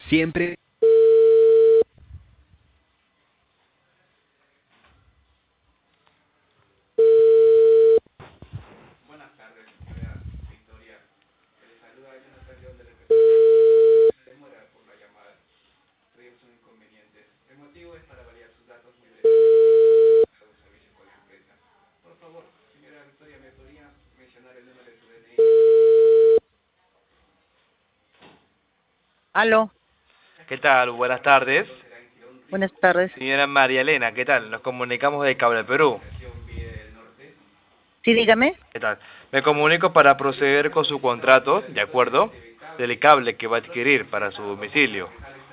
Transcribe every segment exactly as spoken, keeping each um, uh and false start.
Siempre. Aló, ¿Qué tal? Buenas tardes. buenas tardes. Señora María Elena, ¿qué tal? Nos comunicamos de Cable Perú. Sí, dígame. ¿Qué tal? Me comunico para proceder con su contrato, ¿de acuerdo? Del cable que va a adquirir para su domicilio.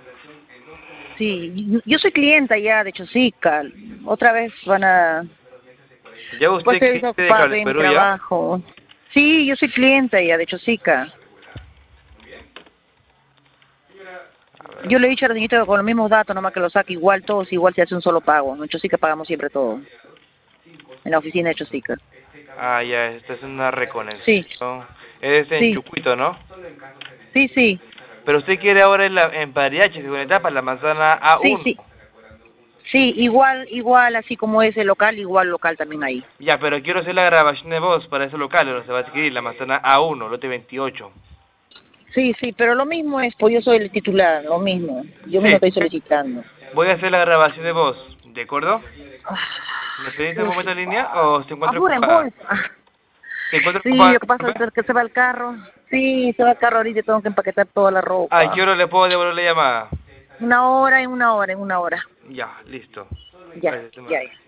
Sí, yo soy clienta ya de Chosica. Otra vez van a... ¿Ya Pues usted he visto cliente de ocupado Cable en mi Perú ya? trabajo. Sí, yo soy clienta ya de Chosica. A ver. Yo le he dicho a la señorita con los mismos datos, nomás que lo saque igual, todos igual se hace un solo pago. En Chosica pagamos siempre todo. En la oficina de Chosica. Ah, ya, esta es una Sí, reconexión. Es en sí, Chucuito, ¿no? sí, sí. Pero usted quiere ahora en, la, en Pariache, segunda etapa, la manzana Sí, A uno. sí. Sí, igual, igual, así como ese local, igual local también ahí. Ya, pero quiero hacer la grabación de voz para ese local, donde se va a adquirir la manzana A uno, lote veintiocho. Sí, sí, pero lo mismo es, pues yo soy el titular, lo mismo. Yo mismo Sí, estoy solicitando. voy a hacer la grabación de voz, ¿de acuerdo? Ah, ¿Me permite un uf. momento en línea o se encuentra Apuren, ocupada? pues. Ah, ¿Se encuentra sí, ocupada? lo que pasa es que se va el carro. Sí, se va el carro ahorita y tengo que empaquetar toda la Ay, ¿qué ropa. hora le puedo devolver la llamada? Una hora, en una hora, en una hora. Ya, listo. Ya, Gracias, ya, Emma. ya.